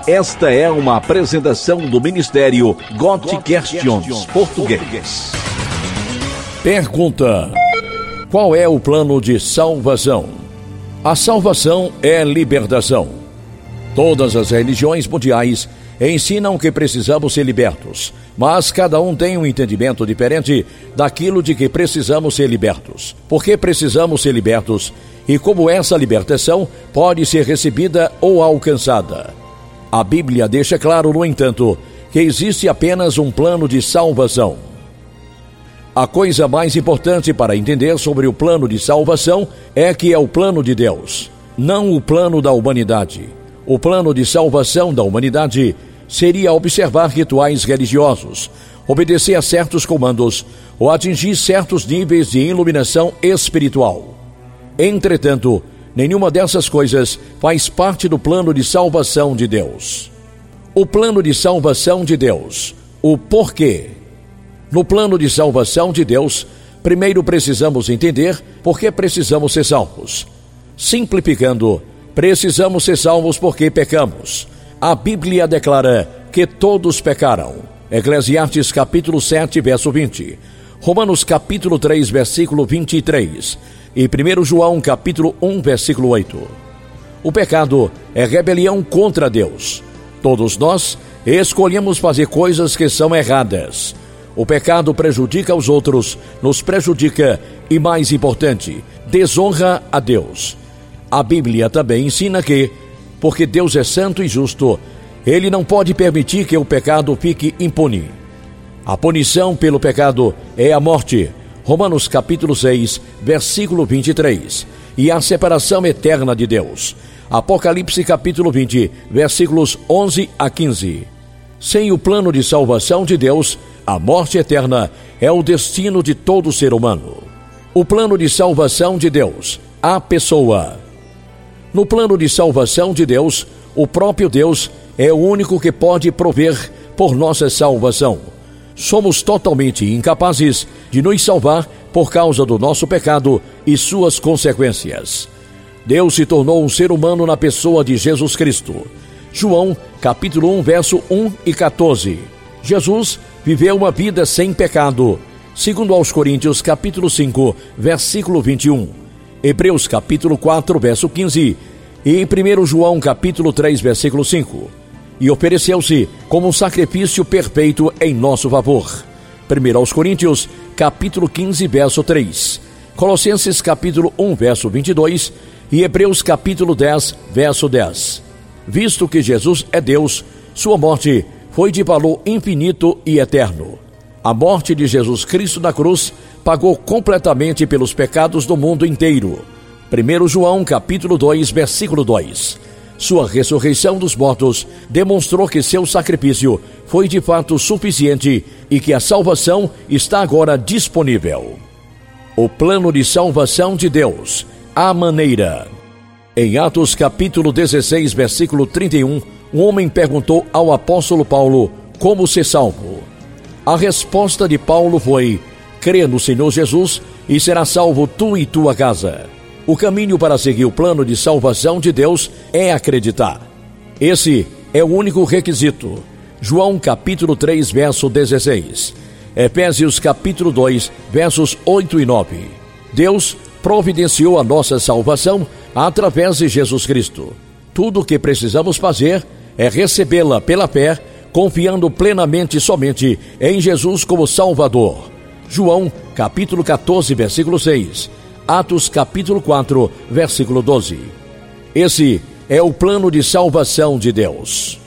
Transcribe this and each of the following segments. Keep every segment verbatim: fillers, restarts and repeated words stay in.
Esta é uma apresentação do Ministério God Questions Português. Pergunta: qual é o plano de salvação? A salvação é libertação. Todas as religiões mundiais ensinam que precisamos ser libertos, mas cada um tem um entendimento diferente daquilo de que precisamos ser libertos. Por que precisamos ser libertos e como essa libertação pode ser recebida ou alcançada? A Bíblia deixa claro, no entanto, que existe apenas um plano de salvação. A coisa mais importante para entender sobre o plano de salvação é que é o plano de Deus, não o plano da humanidade. O plano de salvação da humanidade seria observar rituais religiosos, obedecer a certos comandos ou atingir certos níveis de iluminação espiritual. Entretanto, nenhuma dessas coisas faz parte do plano de salvação de Deus. O plano de salvação de Deus. O porquê. No plano de salvação de Deus, primeiro precisamos entender por que precisamos ser salvos. Simplificando, precisamos ser salvos porque pecamos. A Bíblia declara que todos pecaram. Eclesiastes capítulo sete, verso vinte. Romanos capítulo três, versículo vinte e três. E primeiro João capítulo um, versículo oito. O pecado é rebelião contra Deus. Todos nós escolhemos fazer coisas que são erradas. O pecado prejudica os outros, nos prejudica e, mais importante, desonra a Deus. A Bíblia também ensina que, porque Deus é santo e justo, Ele não pode permitir que o pecado fique impune. A punição pelo pecado é a morte. Romanos capítulo seis, versículo vinte e três. E a separação eterna de Deus. Apocalipse capítulo vinte, versículos onze a quinze. Sem o plano de salvação de Deus, a morte eterna é o destino de todo ser humano. O plano de salvação de Deus, a pessoa. No plano de salvação de Deus, o próprio Deus é o único que pode prover por nossa salvação. Somos totalmente incapazes de nos salvar por causa do nosso pecado e suas consequências. Deus se tornou um ser humano na pessoa de Jesus Cristo. João, capítulo um, verso um e quatorze. Jesus viveu uma vida sem pecado. Segundo aos Coríntios, capítulo cinco, versículo vinte e um. Hebreus, capítulo quatro, verso quinze. E em primeiro João, capítulo três, versículo cinco. E ofereceu-se como um sacrifício perfeito em nosso favor. primeiro aos Coríntios, capítulo quinze, verso três. Colossenses, capítulo um, verso vinte e dois. E Hebreus, capítulo dez, verso dez. Visto que Jesus é Deus, sua morte foi de valor infinito e eterno. A morte de Jesus Cristo na cruz pagou completamente pelos pecados do mundo inteiro. primeiro João, capítulo dois, versículo dois. Sua ressurreição dos mortos demonstrou que seu sacrifício foi de fato suficiente e que a salvação está agora disponível. O plano de salvação de Deus, a maneira. Em Atos capítulo dezesseis, versículo trinta e um, um homem perguntou ao apóstolo Paulo como ser salvo. A resposta de Paulo foi: crê no Senhor Jesus e será salvo tu e tua casa. O caminho para seguir o plano de salvação de Deus é acreditar. Esse é o único requisito. João capítulo três, verso dezesseis. Efésios capítulo dois, versos oito e nove. Deus providenciou a nossa salvação através de Jesus Cristo. Tudo o que precisamos fazer é recebê-la pela fé, confiando plenamente somente em Jesus como Salvador. João capítulo quatorze, versículo seis. Atos capítulo quatro, versículo doze. Esse é o plano de salvação de Deus.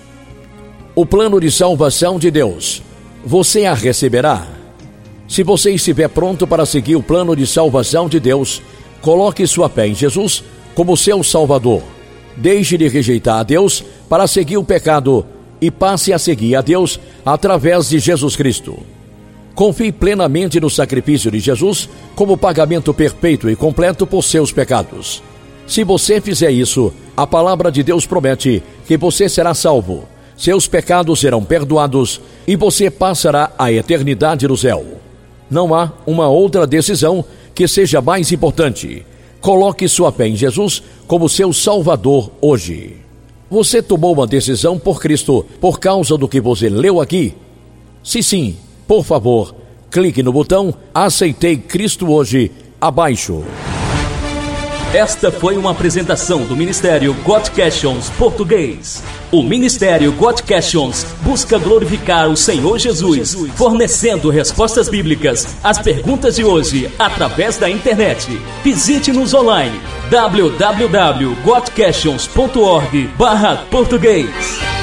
O plano de salvação de Deus, você a receberá? Se você estiver pronto para seguir o plano de salvação de Deus, coloque sua fé em Jesus como seu Salvador. Deixe de rejeitar a Deus para seguir o pecado e passe a seguir a Deus através de Jesus Cristo. Confie plenamente no sacrifício de Jesus como pagamento perfeito e completo por seus pecados. Se você fizer isso, a palavra de Deus promete que você será salvo, seus pecados serão perdoados e você passará a eternidade no céu. Não há uma outra decisão que seja mais importante. Coloque sua fé em Jesus como seu Salvador hoje. Você tomou uma decisão por Cristo por causa do que você leu aqui? Se sim, por favor, clique no botão Aceitei Cristo hoje, abaixo. Esta foi uma apresentação do Ministério Got Questions Português. O Ministério Got Questions busca glorificar o Senhor Jesus, fornecendo respostas bíblicas às perguntas de hoje através da internet. Visite-nos online w w w ponto got questions ponto org barra português.